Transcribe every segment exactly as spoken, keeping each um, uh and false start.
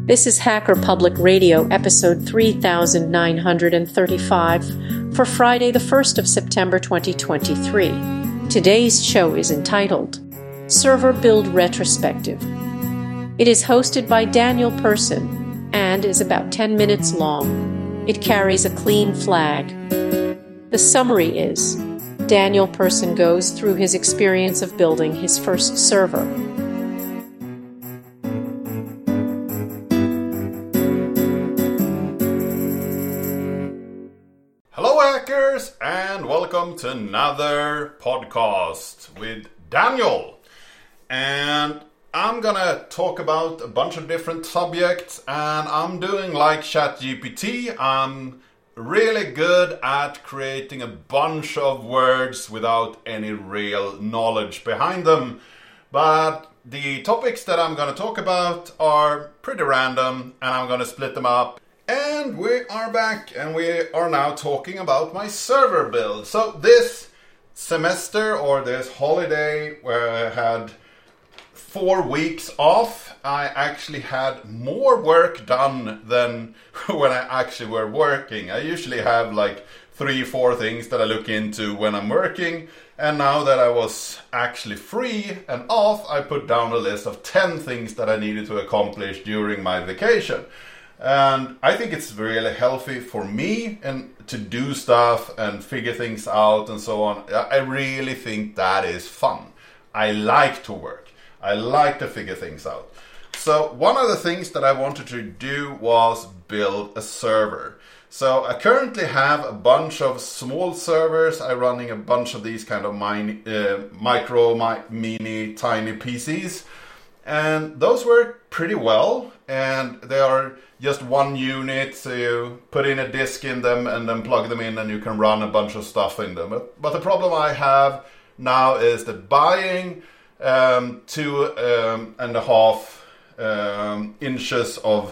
This is Hacker Public Radio, episode three thousand nine hundred thirty-five, for Friday, the first of September twenty twenty-three. Today's show is entitled Server Build Retrospective. It is hosted by Daniel Persson and is about ten minutes long. It carries a clean flag. The summary is, Daniel Persson goes through his experience of building his first server. Hello hackers, and welcome to another podcast with Daniel. And I'm gonna talk about a bunch of different subjects, and I'm doing like ChatGPT. I'm really good at creating a bunch of words without any real knowledge behind them. But the topics that I'm gonna talk about are pretty random, and I'm gonna split them up. And we are back, and we are now talking about my server build. So this semester, or this holiday, where I had four weeks off, I actually had more work done than when I actually were working. I usually have like three, four things that I look into when I'm working. And now that I was actually free and off, I put down a list of ten things that I needed to accomplish during my vacation. And I think it's really healthy for me and to do stuff and figure things out and so on. I really think that is fun. I like to work. I like to figure things out. So one of the things that I wanted to do was build a server. So I currently have a bunch of small servers. I'm running a bunch of these kind of mini, uh, micro, mi- mini, tiny P Cs. And those work pretty well. And they are just one unit, so you put in a disk in them and then plug them in and you can run a bunch of stuff in them. But, but the problem I have now is that buying um, two um, and a half um, inches of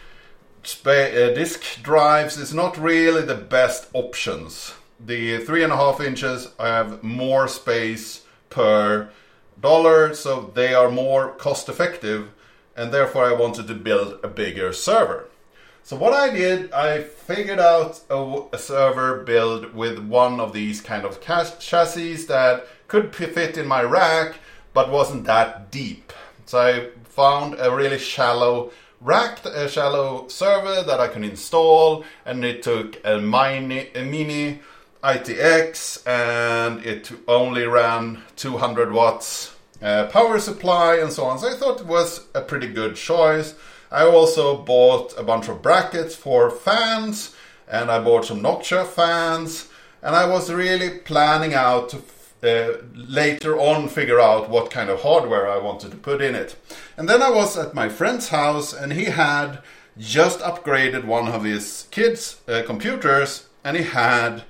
spa- uh, disk drives is not really the best options. The three and a half inches have more space per dollar, so they are more cost effective. And therefore I wanted to build a bigger server. So what I did, I figured out a, a server build with one of these kind of ch- chassis that could fit in my rack, but wasn't that deep. So I found a really shallow rack, a shallow server that I can install, and it took a mini, a mini I T X, and it only ran two hundred watts. Uh, power supply and so on. So I thought it was a pretty good choice. I also bought a bunch of brackets for fans, and I bought some Noctua fans, and I was really planning out to uh, later on figure out what kind of hardware I wanted to put in it. And then I was at my friend's house, and he had just upgraded one of his kids' uh, computers, and he had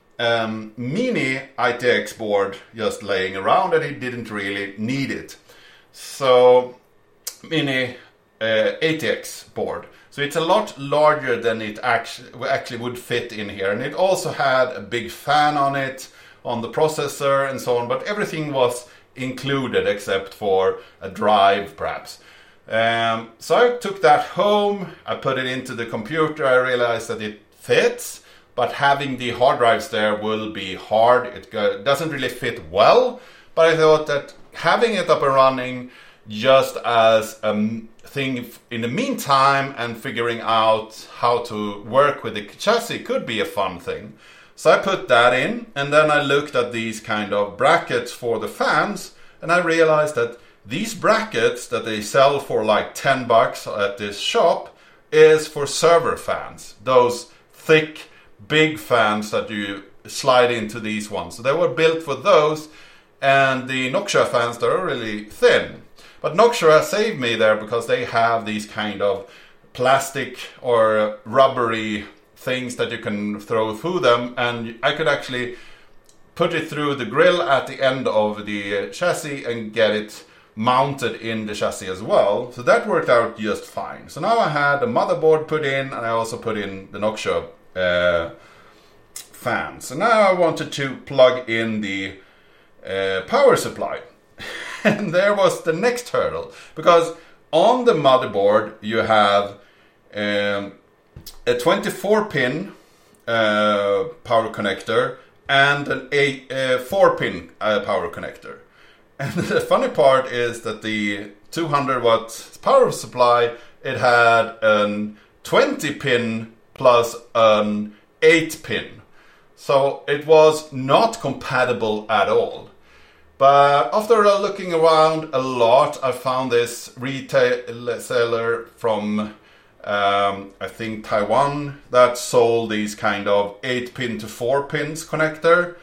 Um, mini I T X board just laying around, and he didn't really need it. So mini uh, A T X board. So it's a lot larger than it actually actually would fit in here, and it also had a big fan on it, on the processor and so on. But everything was included except for a drive, perhaps. Um, so I took that home. I put it into the computer. I realized that it fits. But having the hard drives there will be hard. It doesn't really fit well. But I thought that having it up and running just as a thing in the meantime and figuring out how to work with the chassis could be a fun thing. So I put that in, and then I looked at these kind of brackets for the fans, and I realized that these brackets that they sell for like ten bucks at this shop is for server fans. Those thick big fans that you slide into these ones. So they were built for those, and the Noctua fans that are really thin. But Noctua saved me there because they have these kind of plastic or rubbery things that you can throw through them, and I could actually put it through the grill at the end of the chassis and get it mounted in the chassis as well. So that worked out just fine. So now I had a motherboard put in, and I also put in the Noctua Uh, fan. So now I wanted to plug in the uh, power supply. And there was the next hurdle, because on the motherboard you have um, a twenty-four pin uh, power connector and an eight, uh, four pin uh, power connector. And the funny part is that the two hundred watt power supply, it had a twenty pin plus an eight pin. So it was not compatible at all. But after looking around a lot, I found this retailer from, um, I think, Taiwan that sold these kind of eight pin to four pins connector.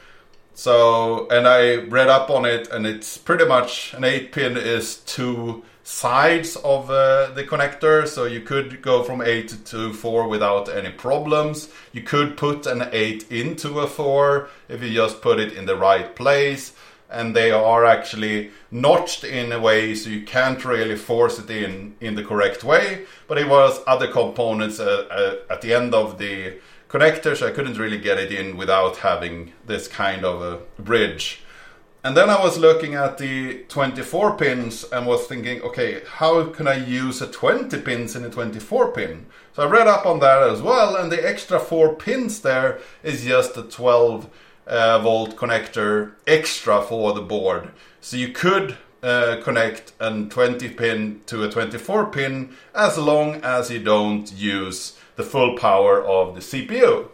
So, and I read up on it, and it's pretty much an eight pin is two sides of uh, the connector, so you could go from eight to four without any problems. You could put an eight into a four if you just put it in the right place, and they are actually notched in a way so you can't really force it in in the correct way, but it was other components uh, uh, at the end of the connector, so I couldn't really get it in without having this kind of a bridge. And then I was looking at the twenty-four pins and was thinking, okay, how can I use a twenty pins in a twenty-four pin? So I read up on that as well, and the extra four pins there is just a twelve uh, volt connector extra for the board. So you could uh, connect a twenty pin to a twenty-four pin as long as you don't use the full power of the C P U.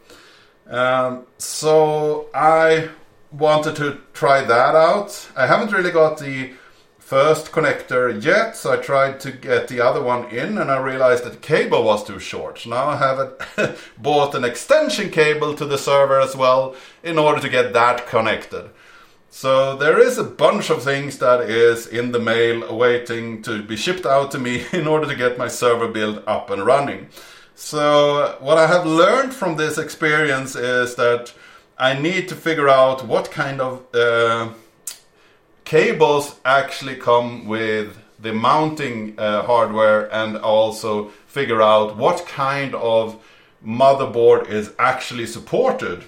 Um, so I wanted to try that out. I haven't really got the first connector yet, so I tried to get the other one in, and I realized that the cable was too short. So now I have it bought an extension cable to the server as well in order to get that connected. So there is a bunch of things that is in the mail awaiting to be shipped out to me in order to get my server build up and running. So what I have learned from this experience is that I need to figure out what kind of uh, cables actually come with the mounting uh, hardware, and also figure out what kind of motherboard is actually supported,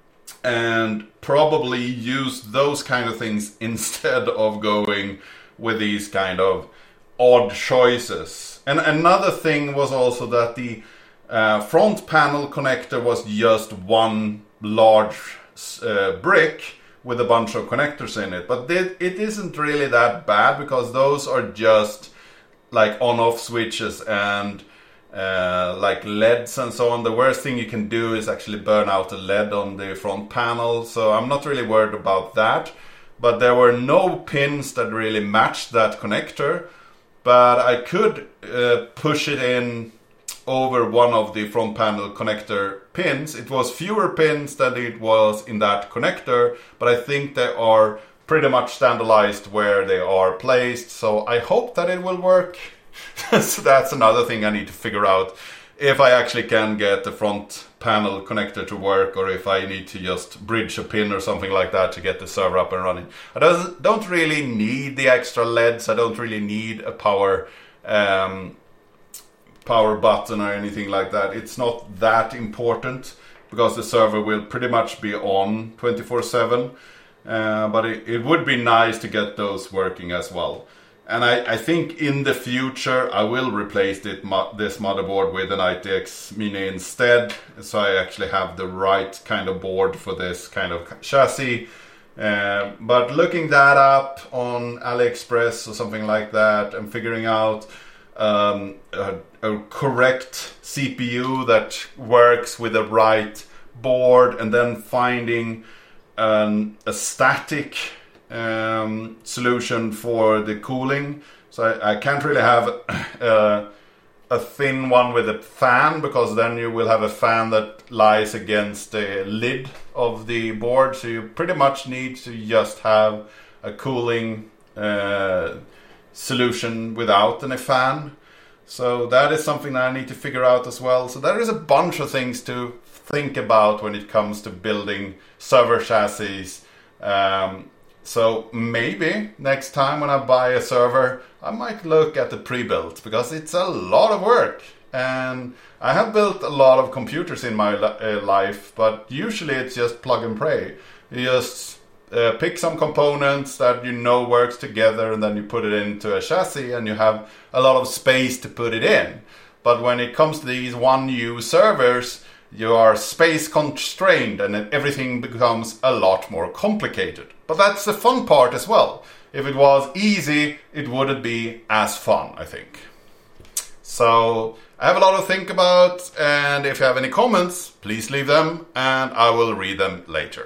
and probably use those kind of things instead of going with these kind of odd choices. And another thing was also that the uh, front panel connector was just one large uh, brick with a bunch of connectors in it, but it, it isn't really that bad, because those are just like on-off switches and uh, like L E Ds and so on. The worst thing you can do is actually burn out a L E D on the front panel, so I'm not really worried about that. But there were no pins that really matched that connector, but I could uh, push it in over one of the front panel connector pins. It was fewer pins than it was in that connector, but I think they are pretty much standardized where they are placed, so I hope that it will work. So that's another thing I need to figure out, if I actually can get the front panel connector to work, or if I need to just bridge a pin or something like that to get the server up and running. I don't, don't really need the extra L E Ds, I don't really need a power um, power button or anything like that. It's not that important, because the server will pretty much be on twenty-four seven, uh, but it, it would be nice to get those working as well. And I, I think in the future I will replace it, mo- this motherboard with an I T X Mini instead, so I actually have the right kind of board for this kind of chassis. Uh, but looking that up on AliExpress or something like that, and figuring out um, a, a correct C P U that works with the right board, and then finding um, a static um, solution for the cooling. So I, I can't really have uh, a thin one with a fan, because then you will have a fan that lies against the lid of the board. So you pretty much need to just have a cooling uh, solution without any fan. So that is something that I need to figure out as well. So there is a bunch of things to think about when it comes to building server chassis. Um, so maybe next time when I buy a server, I might look at the pre-built, because it's a lot of work. And I have built a lot of computers in my li- uh, life, but usually it's just plug and play. You just uh, pick some components that you know works together, and then you put it into a chassis, and you have a lot of space to put it in. But when it comes to these one-use servers, you are space constrained, and then everything becomes a lot more complicated. But that's the fun part as well. If it was easy, it wouldn't be as fun, I think. So I have a lot to think about, and if you have any comments, please leave them, and I will read them later.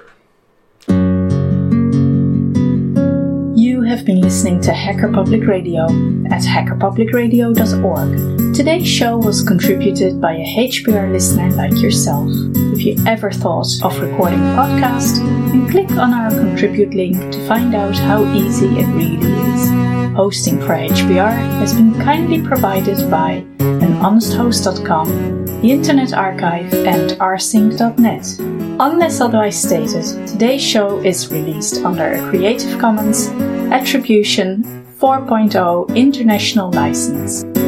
You have been listening to Hacker Public Radio at hacker public radio dot org. Today's show was contributed by a H P R listener like yourself. If you ever thought of recording a podcast, then click on our contribute link to find out how easy it really is. Hosting for H P R has been kindly provided by an honest host dot com, the Internet Archive, and r sync dot net. Unless otherwise stated, today's show is released under a Creative Commons Attribution four point oh International License.